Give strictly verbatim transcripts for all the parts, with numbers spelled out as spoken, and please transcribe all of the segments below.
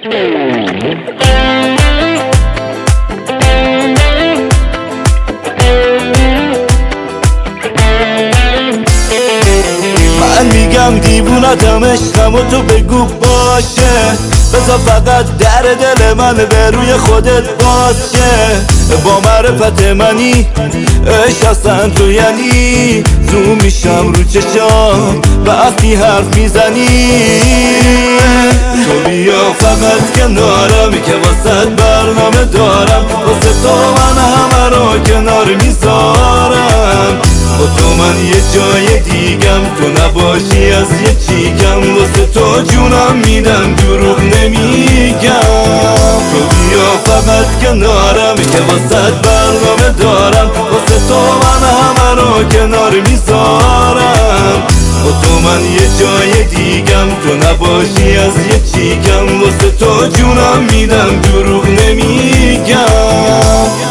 من میگم دیوونتم عشقم و تو بگو باشه، بذار فقط در دل من به روی خودت باشه. با معرفت منی عشق هستن تو، یعنی زوم میشم رو چشام وقتی حرف میزنی. تو بیا فقط کنارم که واسه برنامه دارم، واسه تو من همه رو کنار میذارم. با تو من یه جای دیگم، تو نباشی از یه چیکم، واسه تو جونم میدم دروغ نمیگم. تو بیا فقط کنارم که واسه برنامه دارم، واسه تو من همه رو کنار میذارم. با تو من یه جای دیگم، تو نباشی از یه چیکم، واسه تو جونم میدم دروغ نمیگم.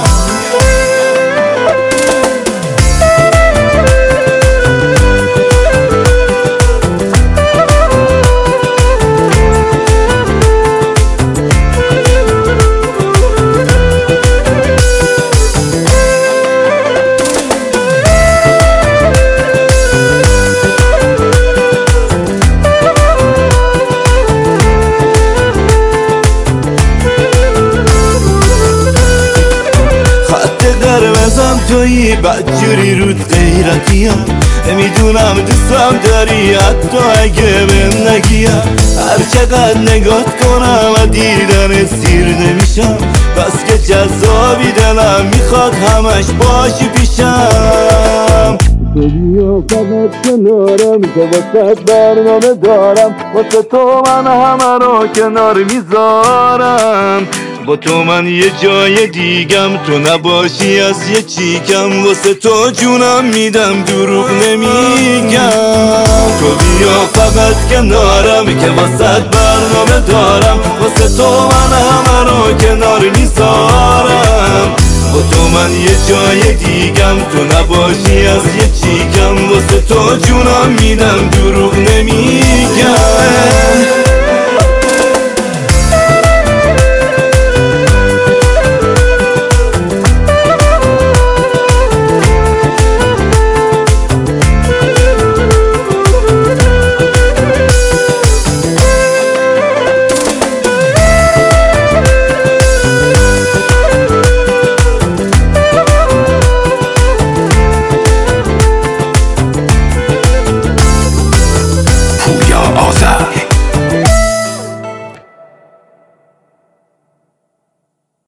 قرمزم تویی بدجوری رود غیرتیم، نمیدونم دوستم داری حتی اگه بهم نگیم. هر چقدر نگات کنم و دیدن سیر نمیشم، بس که جذابی دلم میخواد همش باشی پیشم. تو بیا فقط کنارم که واسه برنامه دارم، واسه تو من همه رو کنار میذارم. با تو من یه جای دیگم، تو نباشی از یه چیکم، واسه تو جونم میدم دروغ نمیگم. تو بیا فقط کنارم که واسه برنامه دارم، واسه تو من همه رو کنار میذارم. با تو من یه جای دیگم، تو نباشی از یه چیکم، واسه تو جونم میدم دروغ نمیگم.